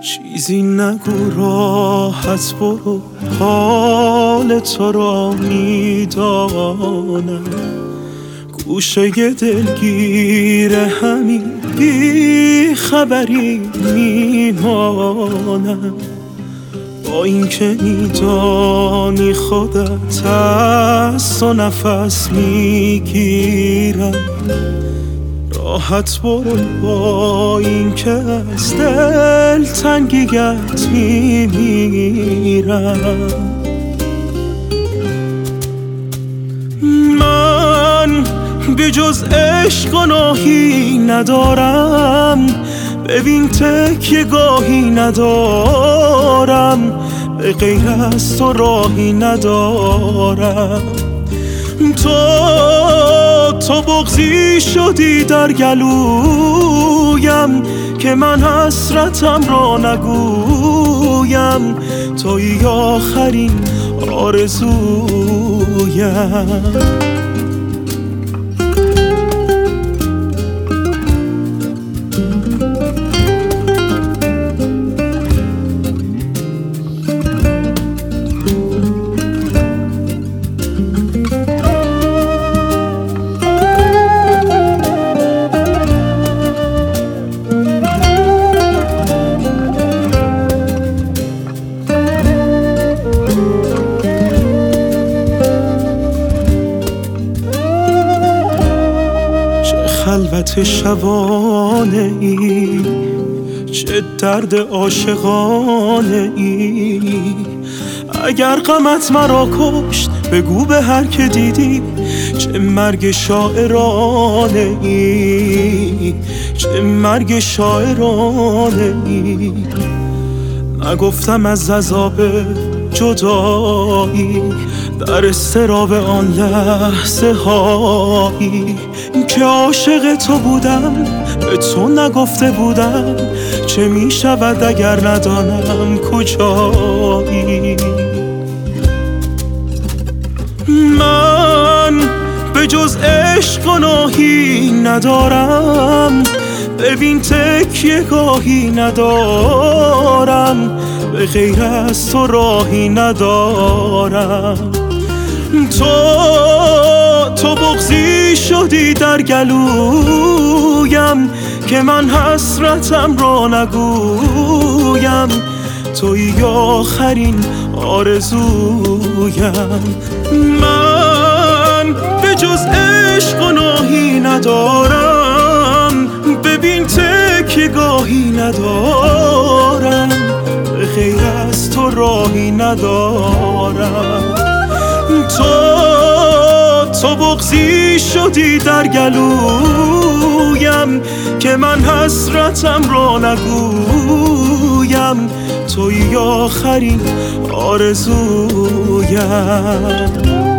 چیزی نگو راحت برو، حال تو را میدانم. گوشه دلگیر همین بی خبری میمانم. با اینکه میدانی خودت از تو نفس میگیرم، راحت برو با اینکه از دل تنگیت میمیرم. من به جز عشق گناهی ندارم، ببین تکیه گاهی ندارم، به غیر از تو راهی ندارم. تو بغضی شدی در گلویم که من حسرتم را نگویم. تویی آخرین آرزویم. خلوت شبانه ای، چه درد عاشقانه ای. اگر غمت مرا کشت بگو به هر که دیدی، چه مرگ شاعرانه ای، چه مرگ شاعرانه ای. نگفتم از عذاب جدایی، در اضطراب آن لحظه هایی که عاشق تو بودم، به تو نگفته بودم چه می شود اگر ندانم کجایی. من به جز عشق گناهی ندارم، ببین تکیه گاهی ندارم، به غیر از تو راهی ندارم. تو بغضی شدی در گلویم که من حسرتم را نگویم. تویی آخرین آرزویم. من به جز عشق گناهی ندارم، ببین تکیه گاهی ندارم، به غیر از تو راهی ندارم. تو بغضی شدی در گلویم که من حسرتم را نگویم. تویی آخرین آرزویم.